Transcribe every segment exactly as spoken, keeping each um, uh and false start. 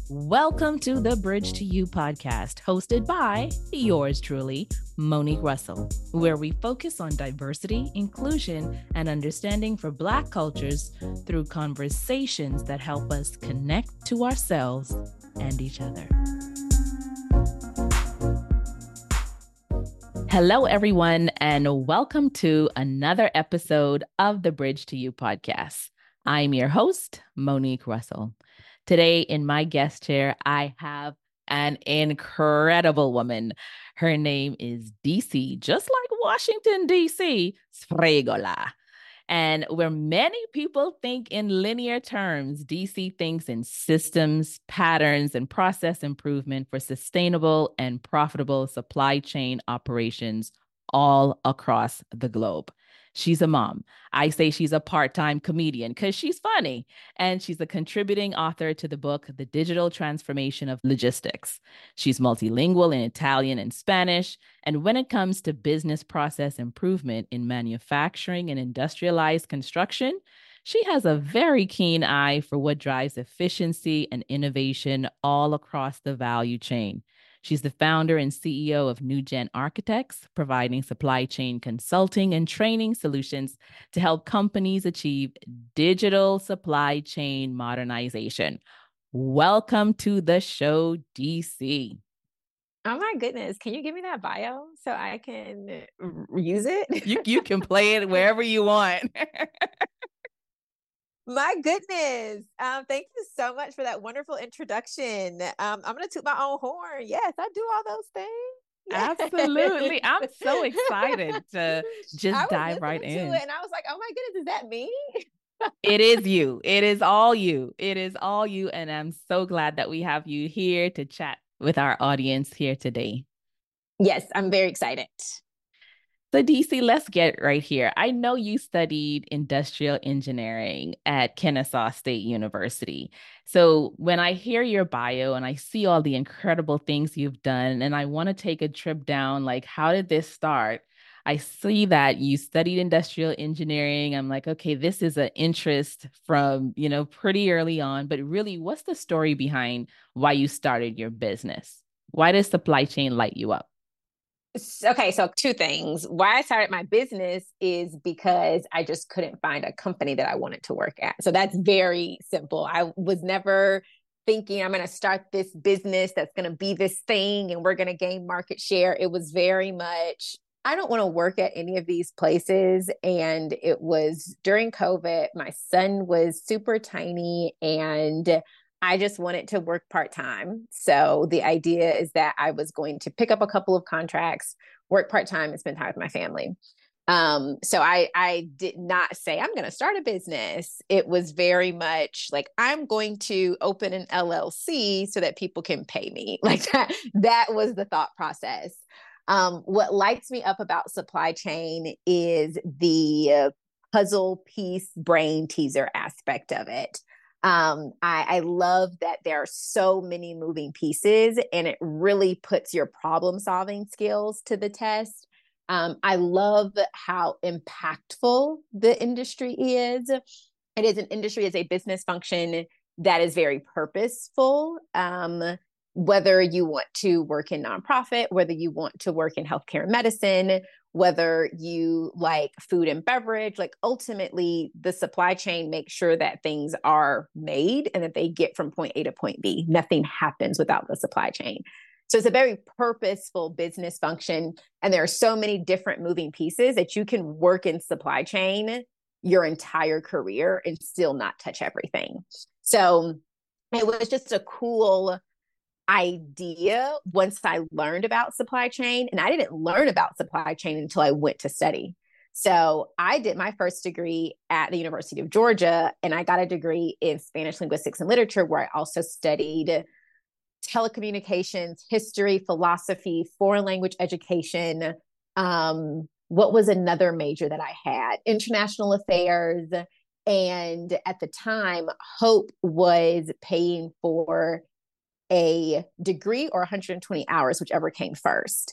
Welcome to the Bridge to You podcast, hosted by yours truly, Monique Russell, where we focus on diversity, inclusion, and understanding for Black cultures through conversations that help us connect to ourselves and each other. Hello, everyone, and welcome to another episode of the Bridge to You podcast. I'm your host, Monique Russell. Today, in my guest chair, I have an incredible woman. Her name is D C, just like Washington, D C, Sfregola. And where many people think in linear terms, D C thinks in systems, patterns, and process improvement for sustainable and profitable supply chain operations all across the globe. She's a mom. I say she's a part-time comedian because she's funny. And she's a contributing author to the book, The Digital Transformation of Logistics. She's multilingual in Italian and Spanish. And when it comes to business process improvement in manufacturing and industrialized construction, she has a very keen eye for what drives efficiency and innovation all across the value chain. She's the founder and C E O of NewGen Architects, providing supply chain consulting and training solutions to help companies achieve digital supply chain modernization. Welcome to the show, D C. Oh my goodness. Can you give me that bio so I can use it? You, you can play it wherever you want. My goodness. Um, thank you so much for that wonderful introduction. Um, I'm going to toot my own horn. Yes, I do all those things. Yes. Absolutely. I'm so excited to just I was dive right listening in. to it and I was like, oh my goodness, is that me? It is you. It is all you. It is all you. And I'm so glad that we have you here to chat with our audience here today. Yes, I'm very excited. So, D C, let's get right here. I know you studied industrial engineering at Kennesaw State University. So, when I hear your bio and I see all the incredible things you've done, and I want to take a trip down, like, how did this start? I see that you studied industrial engineering. I'm like, okay, this is an interest from, you know, pretty early on. But really, what's the story behind why you started your business? Why does supply chain light you up? Okay, so two things. Why I started my business is because I just couldn't find a company that I wanted to work at. So that's very simple. I was never thinking I'm going to start this business that's going to be this thing and we're going to gain market share. It was very much, I don't want to work at any of these places. And it was during COVID, my son was super tiny and I just wanted to work part-time. So the idea is that I was going to pick up a couple of contracts, work part-time, and spend time with my family. Um, so I, I did not say I'm going to start a business. It was very much like, I'm going to open an L L C so that people can pay me. Like that, that was the thought process. Um, what lights me up about supply chain is the puzzle piece brain teaser aspect of it. Um, I, I love that there are so many moving pieces and it really puts your problem solving skills to the test. Um, I love how impactful the industry is. It is an industry, as a business function that is very purposeful. Um, whether you want to work in nonprofit, whether you want to work in healthcare and medicine, whether you like food and beverage, like ultimately the supply chain makes sure that things are made and that they get from point A to point B. Nothing happens without the supply chain. So it's a very purposeful business function. And there are so many different moving pieces that you can work in supply chain your entire career and still not touch everything. So it was just a cool idea once I learned about supply chain. And I didn't learn about supply chain until I went to study. So I did my first degree at the University of Georgia, and I got a degree in Spanish linguistics and literature, where I also studied telecommunications, history, philosophy, foreign language education. Um, what was another major that I had? International affairs. And at the time, Hope was paying for a degree or one hundred twenty hours, whichever came first.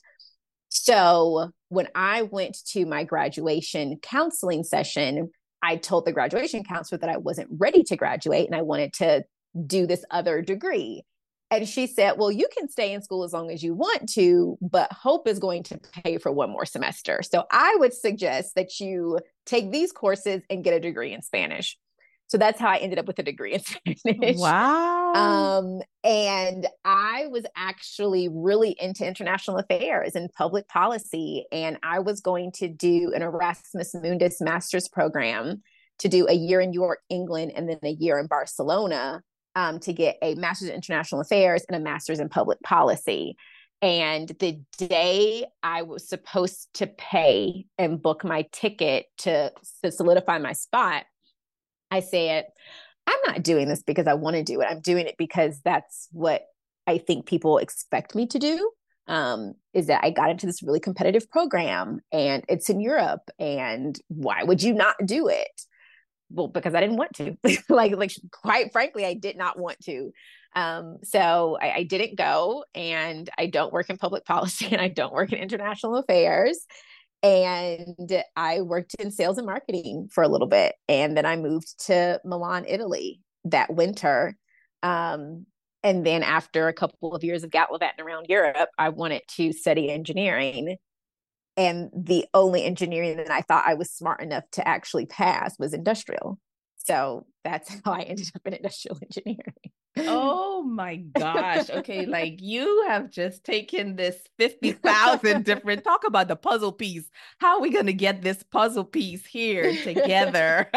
So when I went to my graduation counseling session, I told the graduation counselor that I wasn't ready to graduate and I wanted to do this other degree. And she said, well, you can stay in school as long as you want to, but Hope is going to pay for one more semester. So I would suggest that you take these courses and get a degree in Spanish. So that's how I ended up with a degree in Spanish. Wow. Um, and I was actually really into international affairs and public policy. And I was going to do an Erasmus Mundus master's program to do a year in York, England, and then a year in Barcelona, um, to get a master's in international affairs and a master's in public policy. And the day I was supposed to pay and book my ticket to, to solidify my spot, I said, I'm not doing this because I want to do it. I'm doing it because that's what I think people expect me to do. Um, is that I got into this really competitive program and it's in Europe. And why would you not do it? Well, because I didn't want to. like, like quite frankly, I did not want to. Um, so I, I didn't go, and I don't work in public policy, and I don't work in international affairs. And I worked in sales and marketing for a little bit, and then I moved to Milan, Italy that winter. Um, and then after a couple of years of gallivanting around Europe, I wanted to study engineering, and the only engineering that I thought I was smart enough to actually pass was industrial. So that's how I ended up in industrial engineering. Oh my gosh. Okay, like you have just taken this fifty thousand different, talk about the puzzle piece. How are we going to get this puzzle piece here together?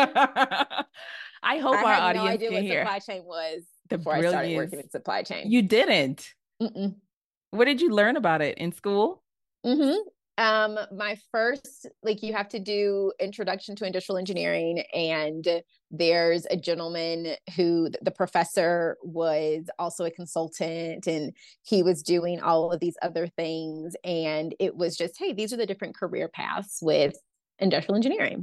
I hope I our had no audience idea can what hear supply chain was the before I started brilliance. working in supply chain. You didn't. Mm-mm. What did you learn about it in school? Mm-hmm. Um, my first, like, you have to do introduction to industrial engineering, and there's a gentleman who the professor was also a consultant, and he was doing all of these other things. And it was just, hey, these are the different career paths with industrial engineering.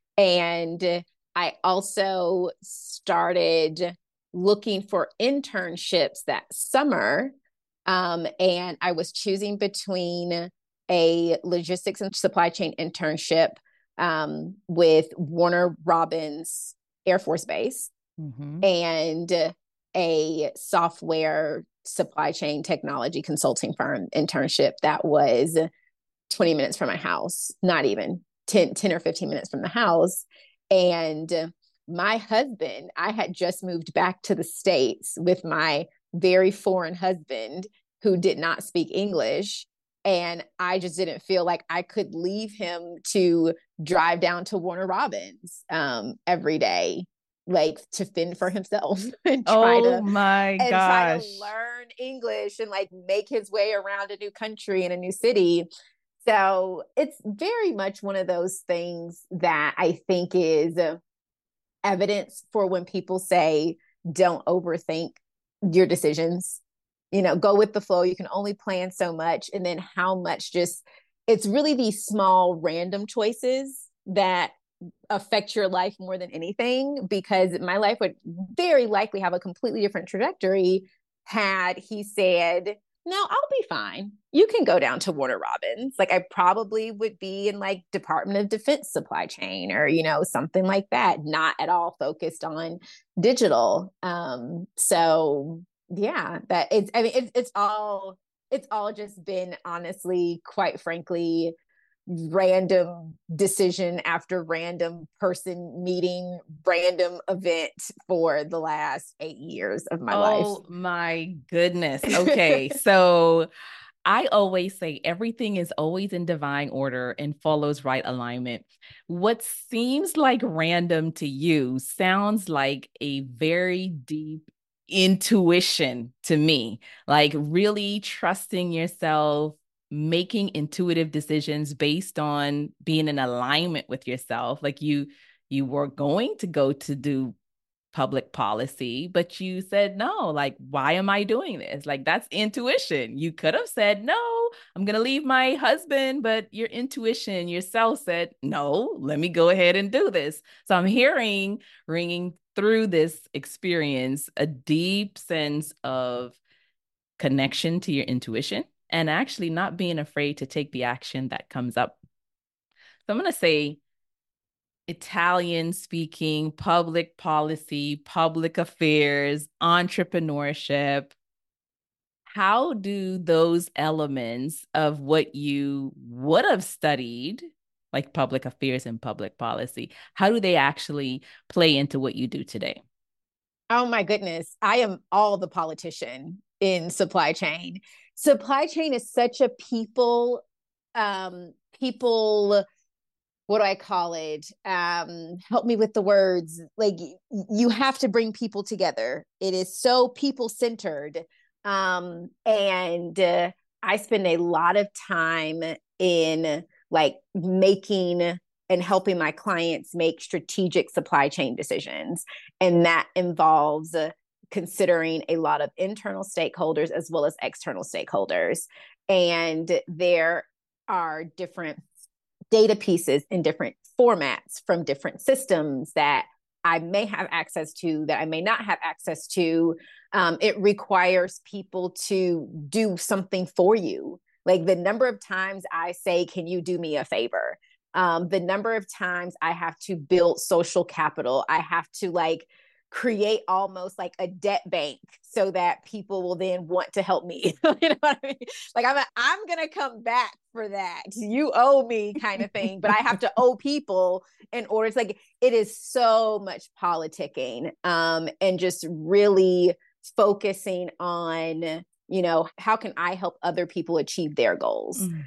And I also started looking for internships that summer. Um, and I was choosing between a logistics and supply chain internship um, with Warner Robins Air Force Base, Mm-hmm. and a software supply chain technology consulting firm internship that was twenty minutes from my house, not even ten, ten or fifteen minutes from the house. And my husband, I had just moved back to the States with my very foreign husband who did not speak English. And I just didn't feel like I could leave him to drive down to Warner Robins um, every day, like to fend for himself and try Oh to my and try to gosh. learn English and like make his way around a new country and a new city. So it's very much one of those things that I think is evidence for when people say, don't overthink your decisions. You know, go with the flow. You can only plan so much. And then how much just, it's really these small random choices that affect your life more than anything, because my life would very likely have a completely different trajectory had he said, no, I'll be fine. You can go down to Warner Robins. Like, I probably would be in like Department of Defense supply chain, or, you know, something like that, not at all focused on digital. Um, so yeah, that it's, I mean, it's, it's all, it's all just been, honestly, quite frankly, random decision after random person meeting, random event for the last eight years of my life. Oh my goodness. Okay. So I always say everything is always in divine order and follows right alignment. What seems like random to you sounds like a very deep intuition to me, like really trusting yourself, making intuitive decisions based on being in alignment with yourself. Like you, you were going to go to do public policy, but you said no. Like, why am I doing this? Like, that's intuition. You could have said, no, I'm going to leave my husband, but your intuition, yourself said, no, let me go ahead and do this. So I'm hearing, ringing through this experience, a deep sense of connection to your intuition and actually not being afraid to take the action that comes up. So I'm going to say, Italian speaking, public policy, public affairs, entrepreneurship. how do those elements of what you would have studied, like public affairs and public policy, how do they actually play into what you do today? Oh my goodness. I am all the politician in supply chain. Supply chain is such a people, um, people, what do I call it? Um, help me with the words. Like you have to bring people together. It is so people centered. Um, and uh, I spend a lot of time in like making and helping my clients make strategic supply chain decisions. And that involves uh, considering a lot of internal stakeholders as well as external stakeholders. And there are different data pieces in different formats from different systems that I may have access to, that I may not have access to. Um, it requires people to do something for you. Like the number of times I say, can you do me a favor? Um, the number of times I have to build social capital. I have to like create almost like a debt bank so that people will then want to help me. You know what I mean? Like I'm, a, I'm going to come back for that. You owe me kind of thing, but I have to owe people in order to like, it is so much politicking um, and just really focusing on, you know, how can I help other people achieve their goals? Mm.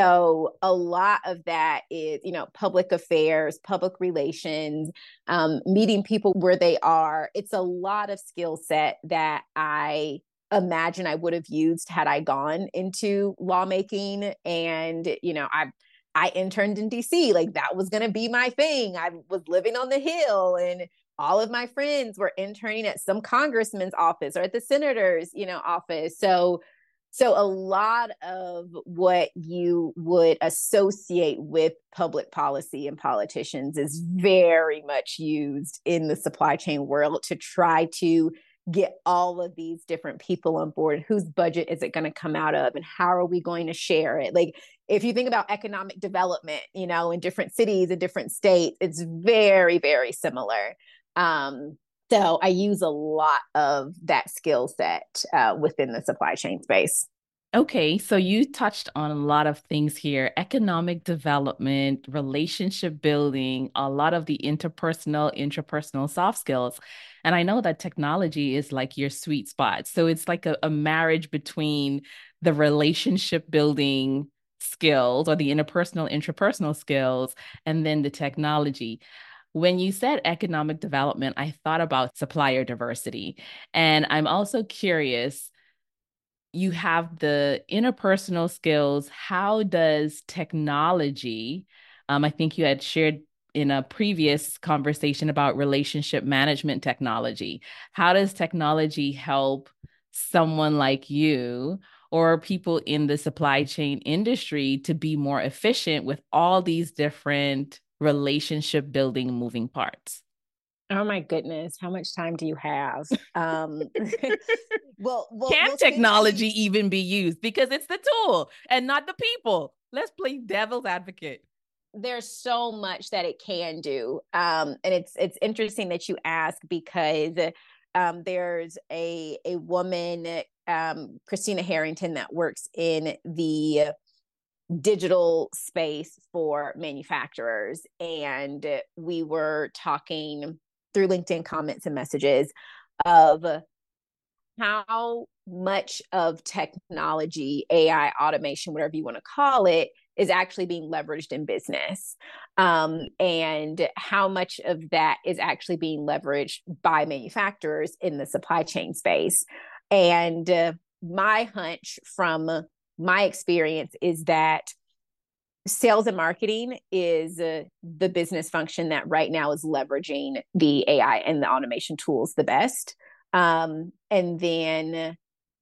So a lot of that is, you know, public affairs, public relations, um, meeting people where they are. It's a lot of skill set that I imagine I would have used had I gone into lawmaking. And, you know, I I interned in D C, like that was going to be my thing. I was living on the Hill and all of my friends were interning at some congressman's office or at the senator's, you know, office. So, so a lot of what you would associate with public policy and politicians is very much used in the supply chain world to try to get all of these different people on board. Whose budget is it going to come out of and how are we going to share it? Like if you think about economic development, you know, in different cities and different states, it's very, very similar. Um, so I use a lot of that skill set uh, within the supply chain space. Okay, so you touched on a lot of things here: economic development, relationship building, a lot of the interpersonal, intrapersonal soft skills. And I know that technology is like your sweet spot. So it's like a, a marriage between the relationship building skills or the interpersonal, intrapersonal skills, and then the technology. When you said economic development, I thought about supplier diversity. And I'm also curious, you have the interpersonal skills. How does technology, um, I think you had shared in a previous conversation about relationship management technology. How does technology help someone like you or people in the supply chain industry to be more efficient with all these different relationship building moving parts? Oh my goodness, how much time do you have? Um, well, well, Can well, technology you... even be used? Because it's the tool and not the people. Let's play devil's advocate. There's so much that it can do. Um, and it's it's interesting that you ask because um, there's a, a woman, um, Christina Harrington, that works in the digital space for manufacturers. And we were talking through LinkedIn comments and messages of how much of technology, A I, automation, whatever you want to call it, is actually being leveraged in business. Um, and how much of that is actually being leveraged by manufacturers in the supply chain space. And uh, my hunch from my experience is that sales and marketing is uh, the business function that right now is leveraging the A I and the automation tools the best. Um, and then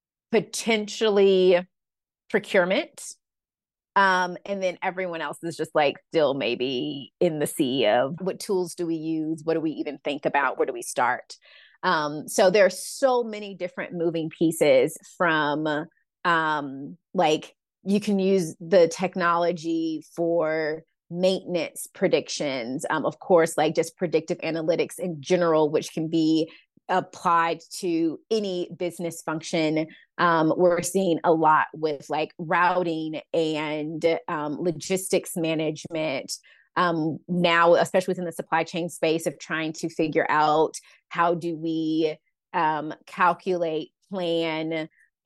potentially procurement. Um, and then everyone else is just like still maybe in the sea of what tools do we use? What do we even think about? Where do we start? Um, so there are so many different moving pieces from um, like you can use the technology for maintenance predictions. Um, of course, like just predictive analytics in general, which can be applied to any business function. Um, we're seeing a lot with like routing and um, logistics management. Um, now, especially within the supply chain space, of trying to figure out how do we um, calculate, plan,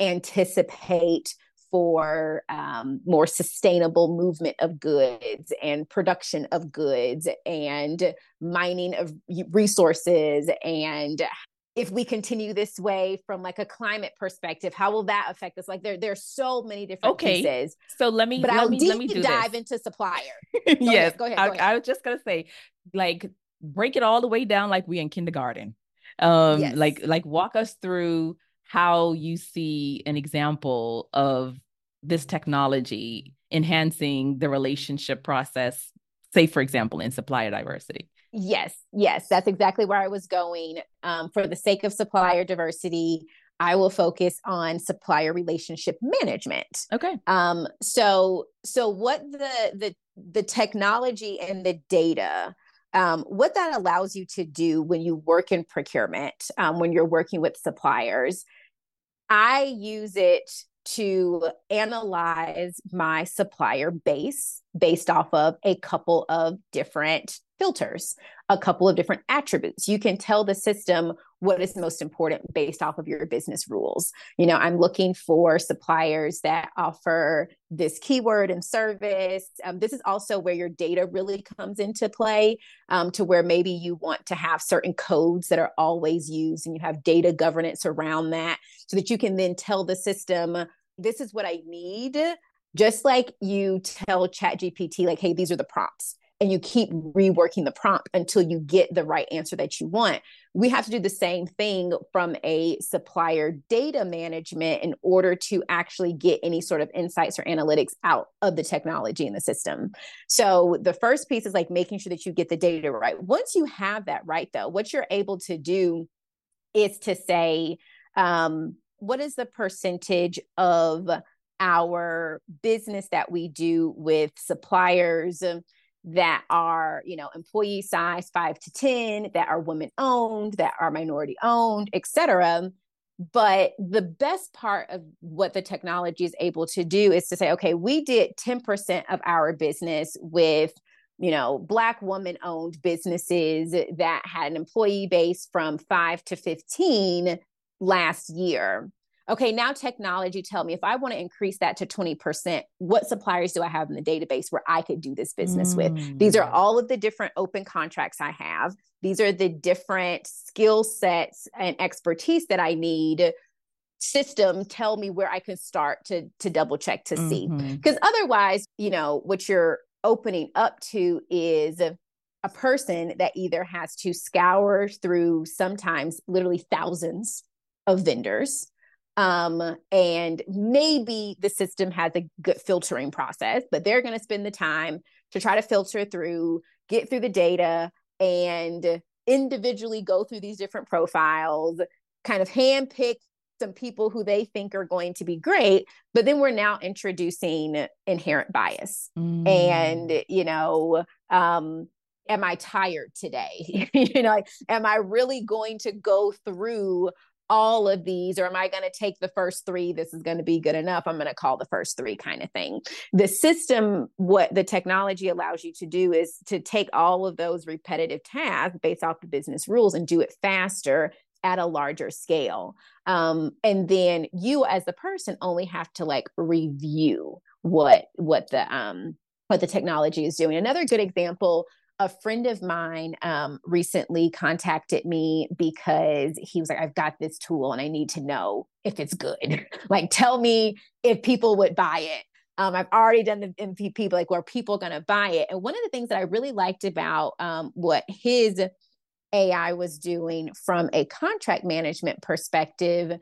anticipate for um, more sustainable movement of goods and production of goods and mining of resources. And if we continue this way from like a climate perspective, how will that affect us? Like there, there's so many different Okay. pieces. So let me But let I'll me let deep me do dive this. into supplier. Go Yes. ahead. Go ahead. I, Go ahead. I was just gonna say, like, break it all the way down like we in kindergarten. Um, Yes. like like walk us through how you see an example of this technology enhancing the relationship process, say, for example, in supplier diversity. Yes, yes, that's exactly where I was going. Um, for the sake of supplier diversity, I will focus on supplier relationship management. Okay. Um, so, so what the the the technology and the data, um, what that allows you to do when you work in procurement, um, when you're working with suppliers, I use it to analyze my supplier base based off of a couple of different filters, a couple of different attributes. You can tell the system what is most important based off of your business rules. You know, I'm looking for suppliers that offer this keyword and service. Um, this is also where your data really comes into play, um, to where maybe you want to have certain codes that are always used and you have data governance around that so that you can then tell the system, this is what I need. Just like you tell ChatGPT, like, hey, these are the prompts. And you keep reworking the prompt until you get the right answer that you want. We have to do the same thing from a supplier data management in order to actually get any sort of insights or analytics out of the technology in the system. So the first piece is like making sure that you get the data right. Once you have that right, though, what you're able to do is to say, um, what is the percentage of our business that we do with suppliers that are, you know, employee size five to ten, that are women owned, that are minority owned, et cetera. But the best part of what the technology is able to do is to say, okay, we did ten percent of our business with, you know, Black woman owned businesses that had an employee base from five to fifteen last year. Okay, now technology, tell me if I want to increase that to twenty percent, what suppliers do I have in the database where I could do this business mm. with? These are all of the different open contracts I have. These are the different skill sets and expertise that I need. System, tell me where I can start to, to double check to see. Because mm-hmm. otherwise, you know, what you're opening up to is a, a person that either has to scour through sometimes literally thousands of vendors. Um, and maybe the system has a good filtering process, but they're going to spend the time to try to filter through, get through the data, and individually go through these different profiles, kind of handpick some people who they think are going to be great. But then we're now introducing inherent bias. Mm. And, you know, um, am I tired today? you know, like, am I really going to go through all of these, or am I going to take the first three? This is going to be good enough. I'm going to call the first three, kind of thing. The system, what the technology allows you to do is to take all of those repetitive tasks based off the business rules and do it faster at a larger scale. Um, and then you as the person only have to like review what, what the, um, what the technology is doing. Another good example, a friend of mine um, recently contacted me because he was like, I've got this tool and I need to know if it's good. Like, tell me if people would buy it. Um, I've already done the M V P, but like, were people going to buy it? And one of the things that I really liked about um, what his A I was doing from a contract management perspective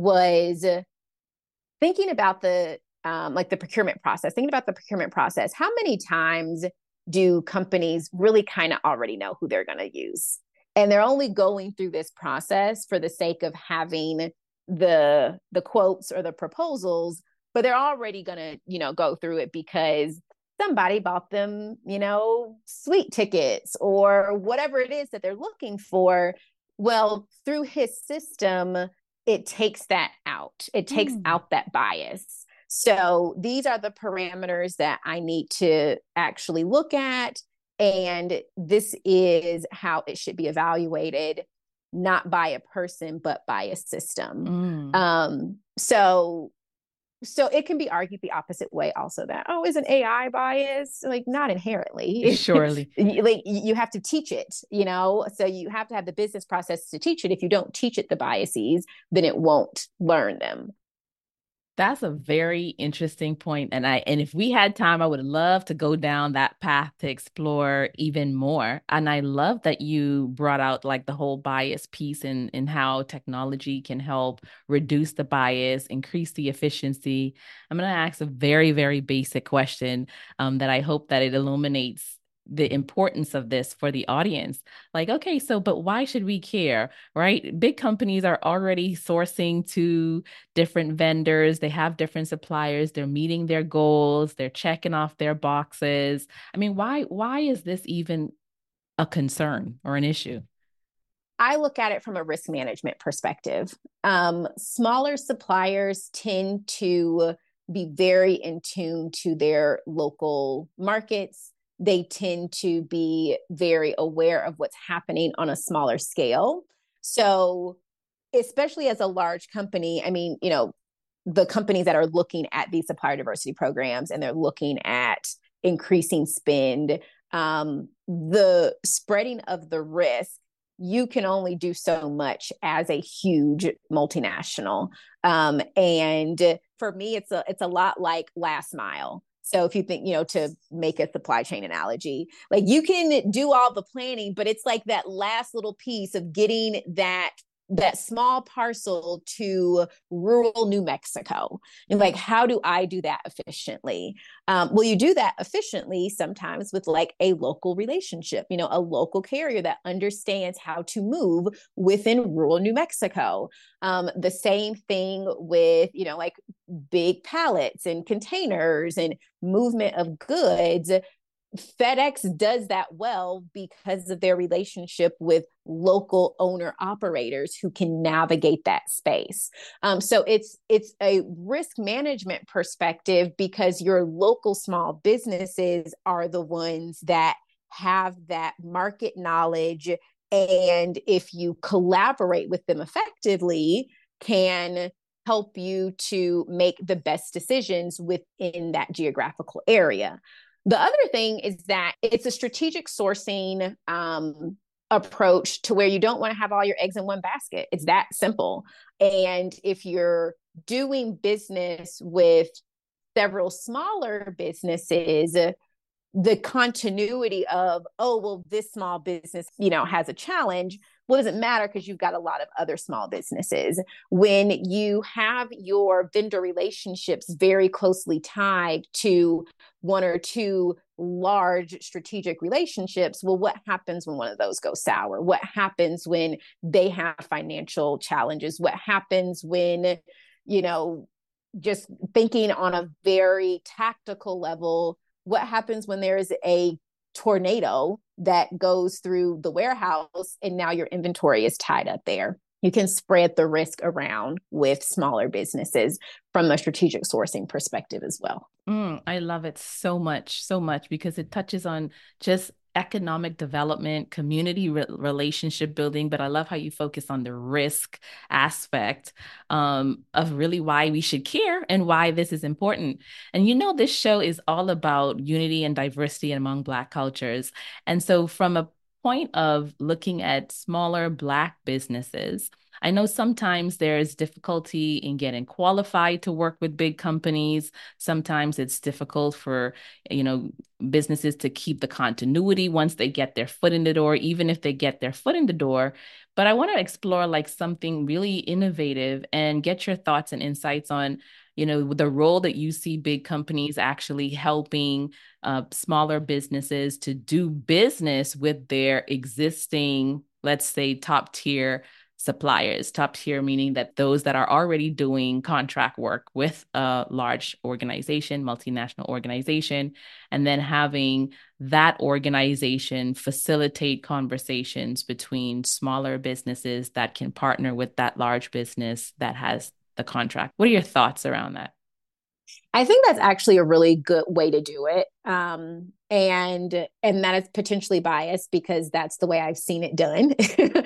was thinking about the, um, like the procurement process, thinking about the procurement process. How many times do companies really kind of already know who they're going to use? And they're only going through this process for the sake of having the, the quotes or the proposals, but they're already going to, you know, go through it because somebody bought them, you know, sweet tickets or whatever it is that they're looking for. Well, through his system, it takes that out. It takes Mm. out that bias. So these are the parameters that I need to actually look at. And this is how it should be evaluated, not by a person, but by a system. Mm. Um, so so it can be argued the opposite way also, that, oh, is an A I bias? Like, not inherently. Surely. Like, you have to teach it, you know? So you have to have the business process to teach it. If you don't teach it the biases, then it won't learn them. That's a very interesting point. And I and if we had time, I would love to go down that path to explore even more. And I love that you brought out like the whole bias piece and and how technology can help reduce the bias, increase the efficiency. I'm gonna ask a very, very basic question um, that I hope that it illuminates the importance of this for the audience. Like, okay, so but why should we care, right? Big companies are already sourcing to different vendors, they have different suppliers, they're meeting their goals, they're checking off their boxes. I mean, why why is this even a concern or an issue? I look at it from a risk management perspective. Um, smaller suppliers tend to be very in tune to their local markets. They tend to be very aware of what's happening on a smaller scale. So, especially as a large company, I mean, you know, the companies that are looking at these supplier diversity programs and they're looking at increasing spend, um, the spreading of the risk, you can only do so much as a huge multinational. Um, and for me, it's a it's a lot like last mile. So if you think, you know, to make a supply chain analogy, like, you can do all the planning, but it's like that last little piece of getting that that small parcel to rural New Mexico. And like, how do I do that efficiently? Um, well, you do that efficiently sometimes with like a local relationship, you know, a local carrier that understands how to move within rural New Mexico. Um, the same thing with, you know, like big pallets and containers and movement of goods. FedEx does that well because of their relationship with local owner operators who can navigate that space. Um, so it's it's a risk management perspective, because your local small businesses are the ones that have that market knowledge, and if you collaborate with them effectively, can help you to make the best decisions within that geographical area. The other thing is that it's a strategic sourcing um, approach, to where you don't want to have all your eggs in one basket. It's that simple. And if you're doing business with several smaller businesses, the continuity of, oh, well, this small business, you know, has a challenge. Well, it doesn't matter, because you've got a lot of other small businesses. When you have your vendor relationships very closely tied to one or two large strategic relationships, well, what happens when one of those goes sour? What happens when they have financial challenges? What happens when, you know, just thinking on a very tactical level, what happens when there is a tornado that goes through the warehouse and now your inventory is tied up there? You can spread the risk around with smaller businesses from a strategic sourcing perspective as well. Mm, I love it so much, so much, because it touches on just economic development, community re- relationship building. But I love how you focus on the risk aspect um, of really why we should care and why this is important. And you know, this show is all about unity and diversity among Black cultures. And so, from a point of looking at smaller Black businesses, I know sometimes there's difficulty in getting qualified to work with big companies. Sometimes it's difficult for, you know, businesses to keep the continuity once they get their foot in the door, even if they get their foot in the door. But I want to explore like something really innovative and get your thoughts and insights on, you know, the role that you see big companies actually helping uh, smaller businesses to do business with their existing, let's say, top tier suppliers. Top tier meaning that those that are already doing contract work with a large organization, multinational organization, and then having that organization facilitate conversations between smaller businesses that can partner with that large business that has the contract. What are your thoughts around that? I think that's actually a really good way to do it. Um, and and that is potentially biased because that's the way I've seen it done.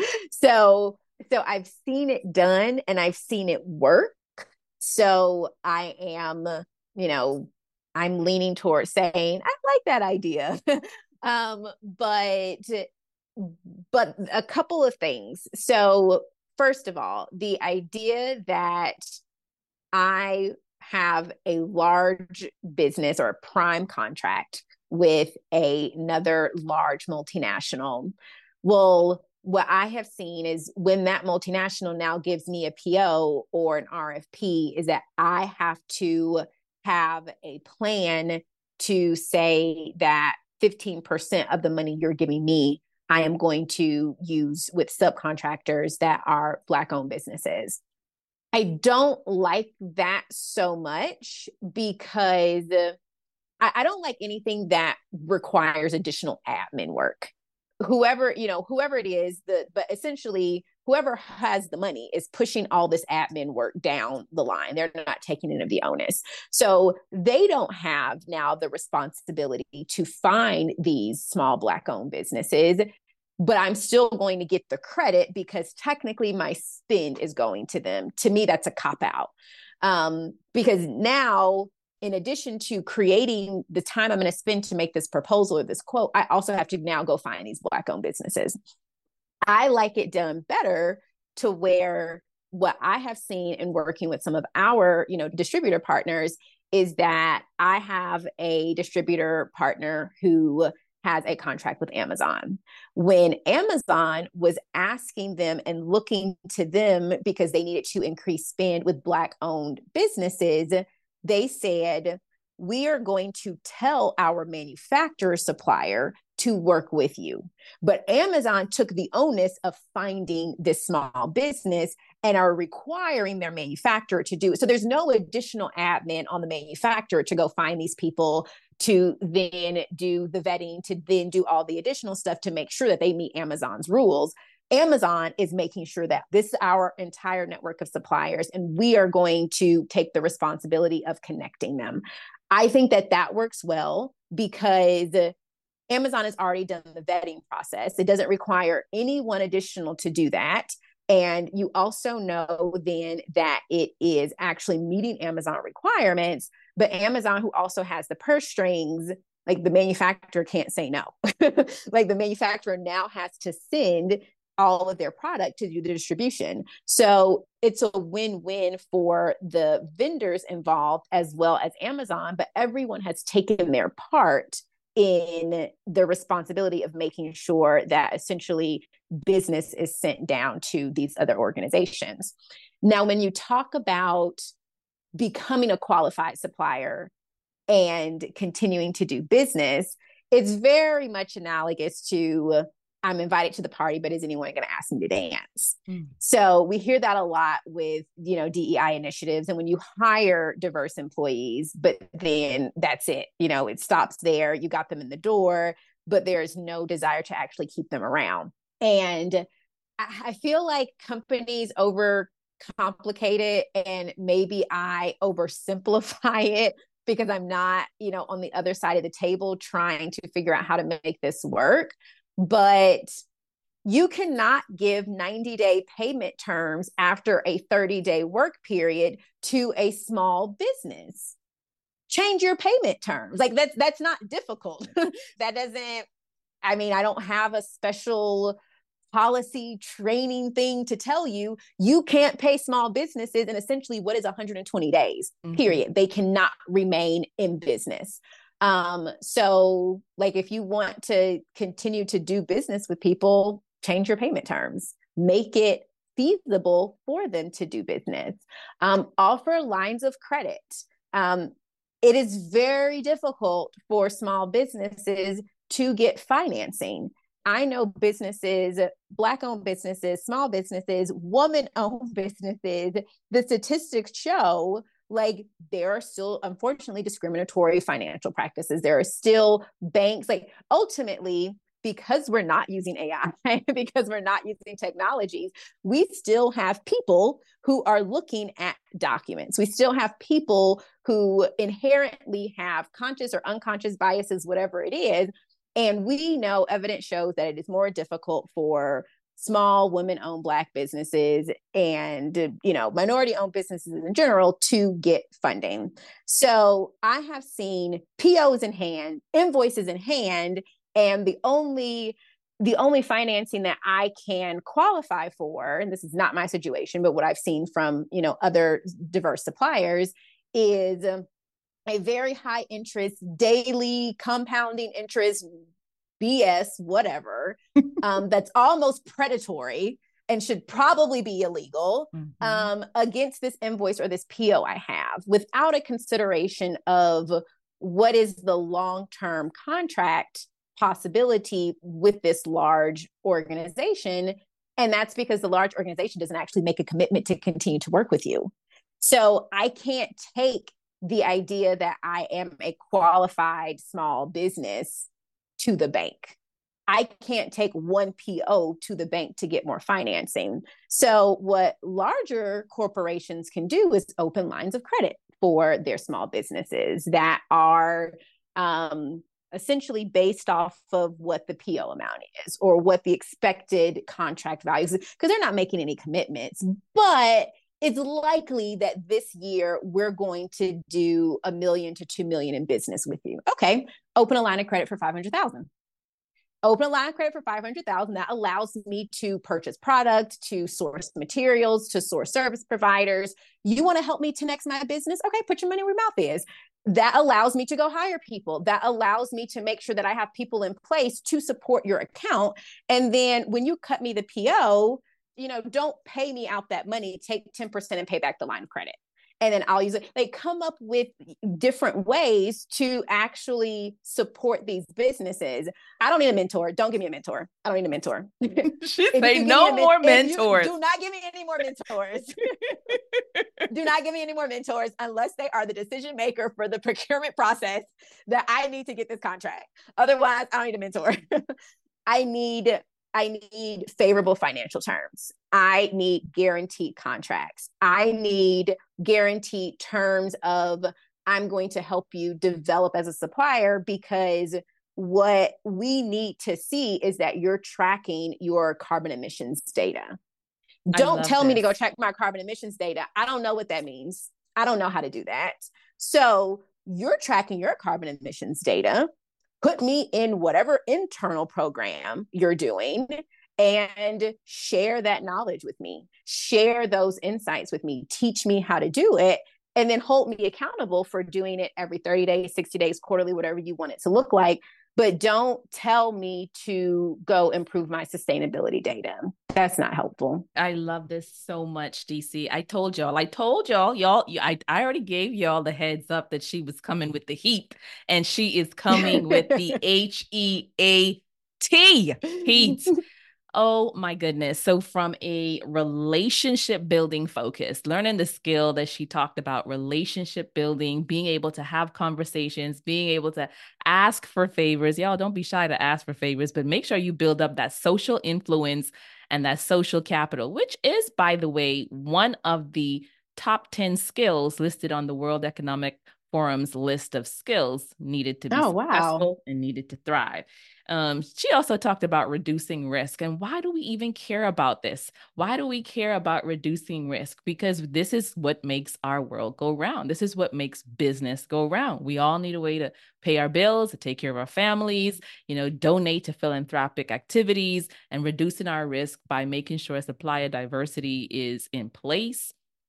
so so I've seen it done and I've seen it work. So I am, you know, I'm leaning towards saying I like that idea. um, but but a couple of things. So first of all, the idea that I have a large business or a prime contract with a, another large multinational. Well, what I have seen is when that multinational now gives me a P O or an R F P, is that I have to have a plan to say that fifteen percent of the money you're giving me, I am going to use with subcontractors that are Black owned businesses. I don't like that so much because I, I don't like anything that requires additional admin work. Whoever, you know, whoever it is, the but essentially whoever has the money is pushing all this admin work down the line. They're not taking any of the onus. So they don't have now the responsibility to find these small Black owned businesses, but I'm still going to get the credit because technically my spend is going to them. To me, that's a cop out. Um, because now, in addition to creating the time I'm going to spend to make this proposal or this quote, I also have to now go find these Black owned businesses. I like it done better to where what I have seen in working with some of our, you know, distributor partners is that I have a distributor partner who has a contract with Amazon. When Amazon was asking them and looking to them because they needed to increase spend with Black owned businesses, they said, we are going to tell our manufacturer supplier to work with you. But Amazon took the onus of finding this small business and are requiring their manufacturer to do it. So there's no additional admin on the manufacturer to go find these people, to then do the vetting, to then do all the additional stuff to make sure that they meet Amazon's rules. Amazon is making sure that this is our entire network of suppliers, and we are going to take the responsibility of connecting them. I think that that works well because Amazon has already done the vetting process. It doesn't require anyone additional to do that. And you also know then that it is actually meeting Amazon requirements, but Amazon, who also has the purse strings, like the manufacturer can't say no. Like the manufacturer now has to send all of their product to do the distribution. So it's a win-win for the vendors involved as well as Amazon, but everyone has taken their part in the responsibility of making sure that essentially business is sent down to these other organizations. Now, when you talk about becoming a qualified supplier and continuing to do business, it's very much analogous to I'm invited to the party, but is anyone going to ask me to dance? Mm. So we hear that a lot with, you know, D E I initiatives. And when you hire diverse employees, but then that's it, you know, it stops there. You got them in the door, but there's no desire to actually keep them around. And I feel like companies overcomplicate it, and maybe I oversimplify it because I'm not, you know, on the other side of the table trying to figure out how to make this work. But you cannot give ninety day payment terms after a thirty day work period to a small business. Change your payment terms. Like that's, that's not difficult. That doesn't, I mean, I don't have a special policy training thing to tell you. You can't pay small businesses in essentially what is one hundred twenty days, mm-hmm. period. They cannot remain in business. Um, so like if you want to continue to do business with people, change your payment terms, make it feasible for them to do business. Um, offer lines of credit. Um, it is very difficult for small businesses to get financing. I know businesses, Black owned businesses, small businesses, woman owned businesses, the statistics show like there are still, unfortunately, discriminatory financial practices. There are still banks, like ultimately, because we're not using A I, because we're not using technologies, we still have people who are looking at documents. We still have people who inherently have conscious or unconscious biases, whatever it is. And we know evidence shows that it is more difficult for small women-owned Black businesses and, you know, minority-owned businesses in general to get funding. So I have seen P Os in hand, invoices in hand, and the only the only financing that I can qualify for, and this is not my situation, but what I've seen from, you know, other diverse suppliers, is a very high interest, daily compounding interest, B S, whatever, um, that's almost predatory and should probably be illegal, mm-hmm. um, against this invoice or this P O I have, without a consideration of what is the long-term contract possibility with this large organization. And that's because the large organization doesn't actually make a commitment to continue to work with you. So I can't take the idea that I am a qualified small business to the bank. I can't take one P O to the bank to get more financing. So what larger corporations can do is open lines of credit for their small businesses that are um, essentially based off of what the P O amount is or what the expected contract values is, because they're not making any commitments. But it's likely that this year we're going to do a million to two million in business with you. Okay, open a line of credit for five hundred thousand. Open a line of credit for five hundred thousand. That allows me to purchase product, to source materials, to source service providers. You want to help me ten X my business? Okay, put your money where your mouth is. That allows me to go hire people. That allows me to make sure that I have people in place to support your account. And then when you cut me the P O, you know, don't pay me out that money, take ten percent and pay back the line of credit. And then I'll use it. They come up with different ways to actually support these businesses. I don't need a mentor. Don't give me a mentor. I don't need a mentor. She say no more mentors. Do not give me any more mentors. Do not give me any more mentors unless they are the decision maker for the procurement process that I need to get this contract. Otherwise, I don't need a mentor. I need I need favorable financial terms. I need guaranteed contracts. I need guaranteed terms of I'm going to help you develop as a supplier, because what we need to see is that you're tracking your carbon emissions data. Don't tell this. me to go check my carbon emissions data. I don't know what that means. I don't know how to do that. So you're tracking your carbon emissions data. Put me in whatever internal program you're doing and share that knowledge with me. Share those insights with me. Teach me how to do it, and then hold me accountable for doing it every thirty days, sixty days, quarterly, whatever you want it to look like. But don't tell me to go improve my sustainability data. That's not helpful. I love this so much, D C. I told y'all, I told y'all, y'all, I, I already gave y'all the heads up that she was coming with the heat, and she is coming with the H E A T, heat. Oh my goodness. So from a relationship building focus, learning the skill that she talked about, relationship building, being able to have conversations, being able to ask for favors. Y'all don't be shy to ask for favors, but make sure you build up that social influence and that social capital, which is, by the way, one of the top ten skills listed on the World Economic Forum's list of skills needed to be oh, successful wow. and needed to thrive. Um, she also talked about reducing risk. And why do we even care about this? Why do we care about reducing risk? Because this is what makes our world go round. This is what makes business go round. We all need a way to pay our bills, to take care of our families, you know, donate to philanthropic activities, and reducing our risk by making sure supplier diversity is in place.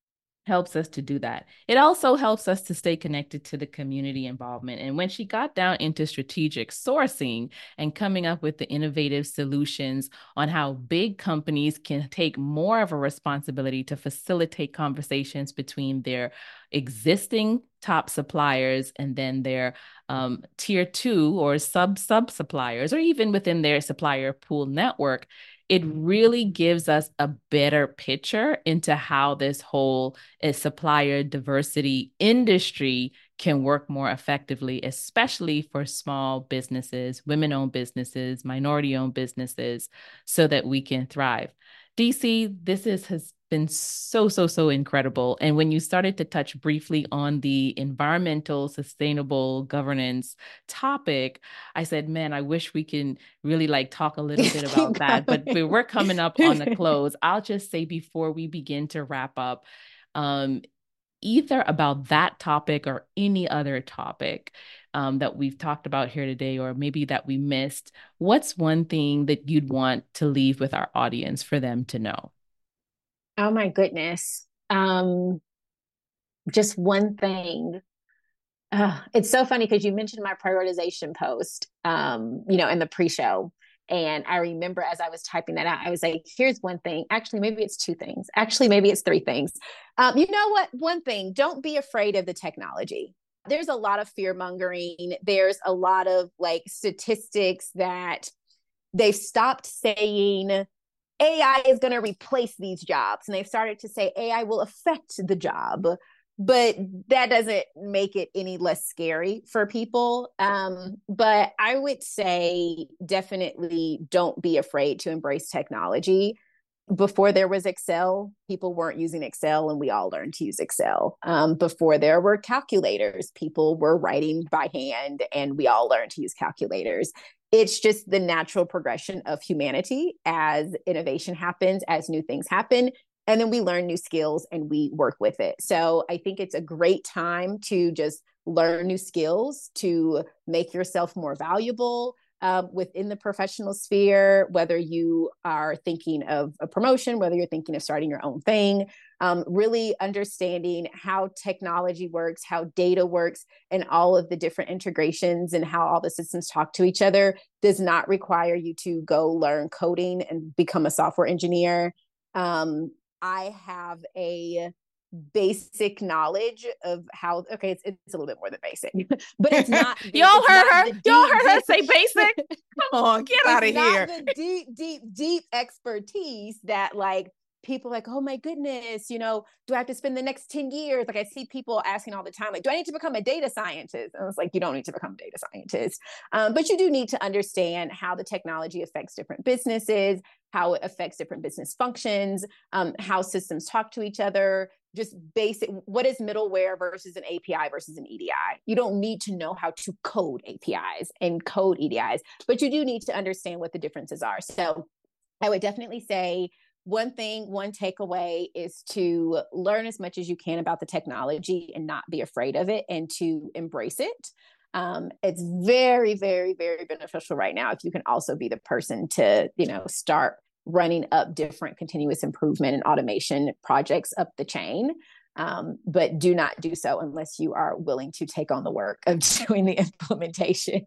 helps us to do that. It also helps us to stay connected to the community involvement. And when she got down into strategic sourcing and coming up with the innovative solutions on how big companies can take more of a responsibility to facilitate conversations between their existing top suppliers and then their um, tier two or sub sub suppliers, or even within their supplier pool network, it really gives us a better picture into how this whole uh, supplier diversity industry can work more effectively, especially for small businesses, women-owned businesses, minority-owned businesses, so that we can thrive. D C, this is, has been so, so, so incredible. And when you started to touch briefly on the environmental, sustainable governance topic, I said, man, I wish we can really like talk a little bit about that. But we're coming up on the close. I'll just say before we begin to wrap up, um, either about that topic or any other topic um, that we've talked about here today, or maybe that we missed, what's one thing that you'd want to leave with our audience for them to know? Oh my goodness. Um, just one thing. Uh, it's so funny because you mentioned my prioritization post, um, you know, in the pre-show. And I remember as I was typing that out, I was like, here's one thing. Actually, maybe it's two things. Actually, maybe it's three things. Um, you know what? One thing, don't be afraid of the technology. There's a lot of fear mongering. There's a lot of like statistics that they've stopped saying A I is going to replace these jobs. And they've started to say A I will affect the job. But that doesn't make it any less scary for people. Um, but I would say definitely don't be afraid to embrace technology. Before there was Excel, people weren't using Excel, and we all learned to use Excel. Um, before there were calculators, people were writing by hand, and we all learned to use calculators. It's just the natural progression of humanity as innovation happens, as new things happen. And then we learn new skills and we work with it. So I think it's a great time to just learn new skills, to make yourself more valuable um, within the professional sphere, whether you are thinking of a promotion, whether you're thinking of starting your own thing, um, really understanding how technology works, how data works, and all of the different integrations and how all the systems talk to each other does not require you to go learn coding and become a software engineer. Um, I have a basic knowledge of how, okay, it's, it's a little bit more than basic, but it's not. The, Y'all it's heard not her. the Y'all deep, heard her deep, say basic. Come on, get out of here. It's not the deep, deep, deep expertise that like people like, oh my goodness, you know, do I have to spend the next ten years? Like I see people asking all the time, like, do I need to become a data scientist? And I was like, you don't need to become a data scientist. Um, but you do need to understand how the technology affects different businesses, how it affects different business functions, um, how systems talk to each other, just basic, what is middleware versus an A P I versus an E D I? You don't need to know how to code A P Is and code E D Is, but you do need to understand what the differences are. So I would definitely say one thing, one takeaway is to learn as much as you can about the technology and not be afraid of it and to embrace it. Um, it's very, very, very beneficial right now if you can also be the person to, you know, start running up different continuous improvement and automation projects up the chain. Um, but do not do so unless you are willing to take on the work of doing the implementation.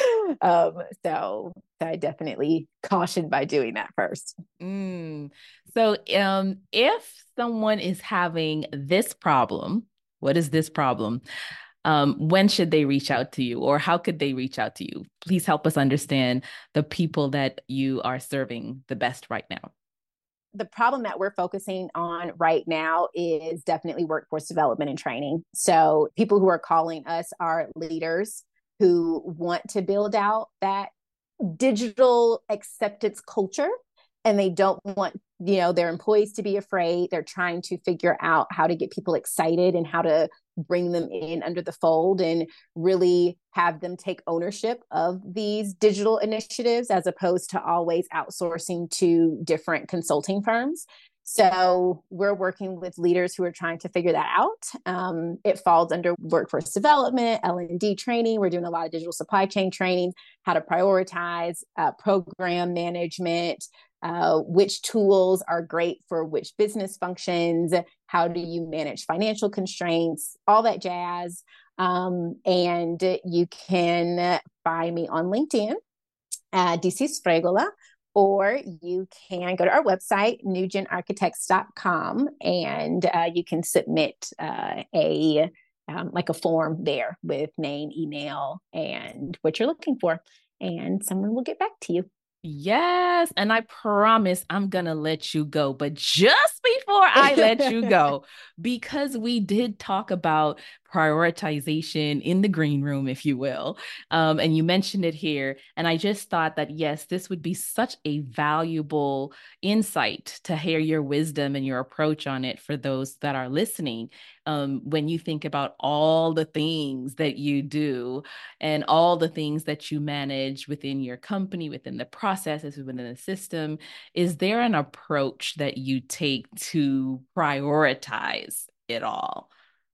um, so, so I definitely caution by doing that first. Mm. So um, if someone is having this problem, what is this problem? Um, when should they reach out to you, or how could they reach out to you? Please help us understand the people that you are serving the best right now. The problem that we're focusing on right now is definitely workforce development and training. So people who are calling us are leaders who want to build out that digital acceptance culture, and they don't want, you know, their employees to be afraid. They're trying to figure out how to get people excited and how to bring them in under the fold and really have them take ownership of these digital initiatives as opposed to always outsourcing to different consulting firms. So we're working with leaders who are trying to figure that out. Um, it falls under workforce development, L and D training. We're doing a lot of digital supply chain training, how to prioritize, uh, program management, uh, which tools are great for which business functions, how do you manage financial constraints, all that jazz. Um, and you can find me on LinkedIn, uh, D C Sfregola, or you can go to our website, nugent architects dot com, and uh, you can submit uh, a um, like a form there with name, email, and what you're looking for, and someone will get back to you. Yes. And I promise I'm going to let you go. But just before I let you go, because we did talk about prioritization in the green room, if you will, um, and you mentioned it here. And I just thought that, yes, this would be such a valuable insight to hear your wisdom and your approach on it for those that are listening. Um, when you think about all the things that you do and all the things that you manage within your company, within the processes, within the system, is there an approach that you take to prioritize it all?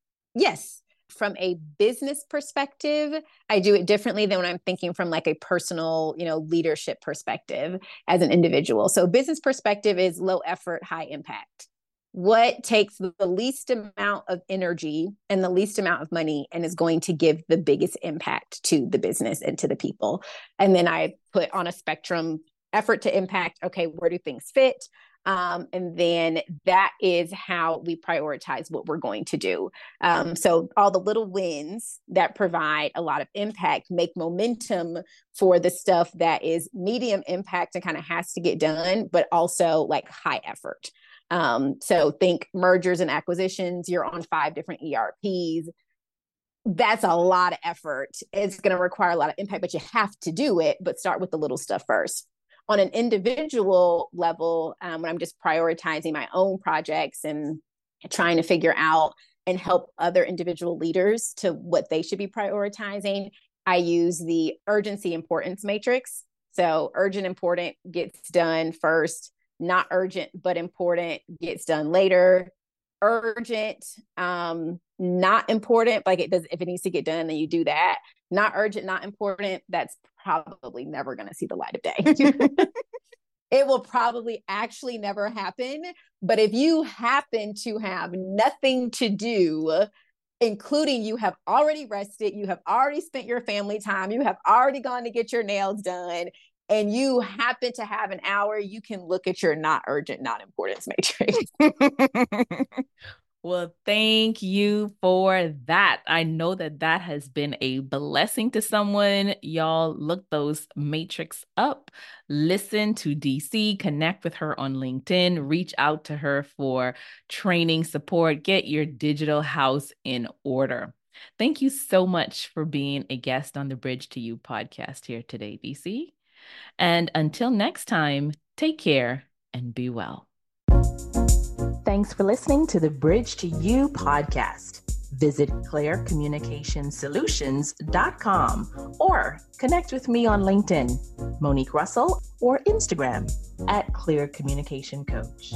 Yes. From a business perspective, I do it differently than when I'm thinking from like a personal, you know, leadership perspective as an individual. So business perspective is low effort, high impact. What takes the least amount of energy and the least amount of money and is going to give the biggest impact to the business and to the people? And then I put on a spectrum, effort to impact. Okay, where do things fit? Um, and then that is how we prioritize what we're going to do. Um, so all the little wins that provide a lot of impact make momentum for the stuff that is medium impact and kind of has to get done, but also like high effort. Um, so think mergers and acquisitions, you're on five different E R Ps. That's a lot of effort. It's going to require a lot of impact, but you have to do it, but start with the little stuff first. On an individual level, um, when I'm just prioritizing my own projects and trying to figure out and help other individual leaders to what they should be prioritizing, I use the urgency importance matrix. So urgent, important gets done first. Not urgent, but important gets done later. Urgent, um, not important, like it does, if it needs to get done, then you do that. Not urgent, not important, that's probably never going to see the light of day. It will probably actually never happen. But if you happen to have nothing to do, including you have already rested, you have already spent your family time, you have already gone to get your nails done, and you happen to have an hour, you can look at your not urgent, not importance matrix. Well, thank you for that. I know that that has been a blessing to someone. Y'all look those matrix up, listen to D C, connect with her on LinkedIn, reach out to her for training support, get your digital house in order. Thank you so much for being a guest on the Bridge to You podcast here today, D C. And until next time, take care and be well. Thanks for listening to the Bridge to You podcast. Visit clear communication solutions dot com or connect with me on LinkedIn, Monique Russell, or Instagram at Clear Communication Coach.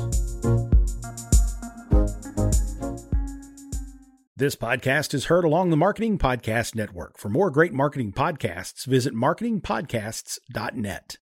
This podcast is heard along the Marketing Podcast Network. For more great marketing podcasts, visit marketing podcasts dot net.